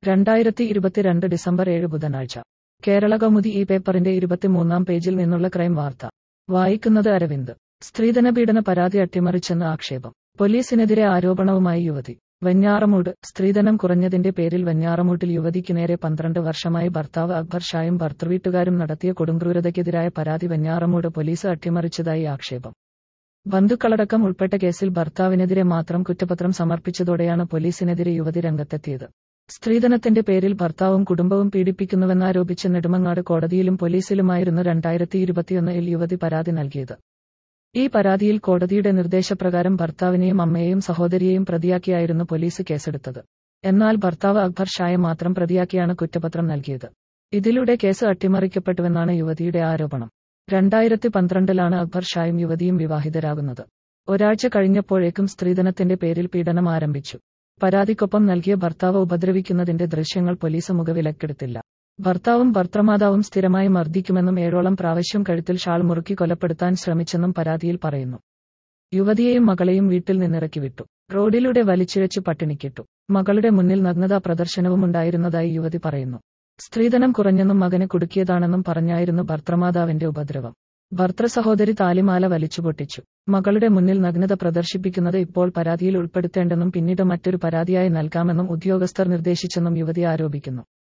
2022 December 7 ബുധനാഴ്ച. കേരളകൗമുദി ഈ പേപ്പറിന്റെ 23-ാം പേജിൽ നിന്നുള്ള ക്രൈം വാർത്ത. വായിക്കുന്നത് അരവിന്ദ്. സ്ത്രീധനപീഡന പരാതി അട്ടിമറിച്ചെന്ന് ആക്ഷേപം. പോലീസിനെതിരെ ആരോപണവുമായി യുവതി. വെഞ്ഞാറമൂട്. സ്ത്രീധനം കുറഞ്ഞതിന്റെ പേരിൽ വെഞ്ഞാറമൂട്ടിൽ യുവതിക്ക് നേരെ 12 വർഷമായി ഭർത്താവ് അക്ബർ ഷായും ഭർതൃവീട്ടുകാരും നടത്തിയ കൊടുംക്രൂരതയ്ക്കെതിരായ പരാതി വെഞ്ഞാറമൂട് പോലീസ് അട്ടിമറിച്ചതായി ആക്ഷേപം. ബന്ധുക്കളടക്കം ഉൾപ്പെട്ട കേസിൽ ഭർത്താവിനെതിരെ മാത്രം കുറ്റപത്രം സമർപ്പിച്ചതോടെയാണ് പോലീസിനെതിരെ യുവതി രംഗത്തെത്തിയത്. സ്ത്രീധനത്തിന്റെ പേരിൽ ഭർത്താവും കുടുംബവും പീഡിപ്പിക്കുന്നുവെന്നാരോപിച്ച് നെടുമങ്ങാട് കോടതിയിലും പോലീസിലുമായിരുന്നു 2021-ൽ യുവതി പരാതി നൽകിയത്. ഈ പരാതിയിൽ കോടതിയുടെ നിർദ്ദേശപ്രകാരം ഭർത്താവിനെയും അമ്മയെയും സഹോദരിയെയും പ്രതിയാക്കിയായിരുന്നു പോലീസ് കേസെടുത്തത്. എന്നാൽ ഭർത്താവ് അക്ബർ ഷായെ മാത്രം പ്രതിയാക്കിയാണ് കുറ്റപത്രം നൽകിയത്. ഇതിലൂടെ കേസ് അട്ടിമറിക്കപ്പെട്ടുവെന്നാണ് യുവതിയുടെ ആരോപണം. 2012-ലാണ് അക്ബർ ഷായും യുവതിയും വിവാഹിതരാകുന്നത്. ഒരാഴ്ച കഴിഞ്ഞപ്പോഴേക്കും സ്ത്രീധനത്തിന്റെ പേരിൽ പീഡനം ആരംഭിച്ചു. പരാതിക്കൊപ്പം നൽകിയ ഭർത്താവ് ഉപദ്രവിക്കുന്നതിന്റെ ദൃശ്യങ്ങൾ പോലീസ് മുഖവിലക്കെടുത്തില്ല. ഭർത്താവും ഭർത്തൃമാതാവും സ്ഥിരമായി മർദ്ദിക്കുമെന്നും 7ഓളം പ്രാവശ്യം കഴുത്തിൽ ഷാൾ മുറുക്കി കൊലപ്പെടുത്താൻ ശ്രമിച്ചെന്നും പരാതിയിൽ പറയുന്നു. യുവതിയെയും മകളെയും വീട്ടിൽ നിന്നിറക്കി വിട്ടു. റോഡിലൂടെ വലിച്ചിഴച്ചു പട്ടിണിക്കിട്ടു. മകളുടെ മുന്നിൽ നഗ്നതാ പ്രദർശനവുമുണ്ടായിരുന്നതായി യുവതി പറയുന്നു. സ്ത്രീധനം കുറഞ്ഞെന്നും മകനെ കുടുക്കിയതാണെന്നും പറഞ്ഞായിരുന്നു ഭർത്തൃമാതാവിന്റെ ഉപദ്രവം. ഭർതൃസഹോദരി താലിമാല വലിച്ചുപൊട്ടിച്ചു. മകളുടെ മുന്നിൽ നഗ്നത പ്രദർശിപ്പിക്കുന്നത് ഇപ്പോൾ പരാതിയിൽ ഉൾപ്പെടുത്തേണ്ടെന്നും പിന്നീട് മറ്റൊരു പരാതിയായി നൽകാമെന്നും ഉദ്യോഗസ്ഥർ നിർദ്ദേശിച്ചെന്നും യുവതി ആരോപിക്കുന്നു.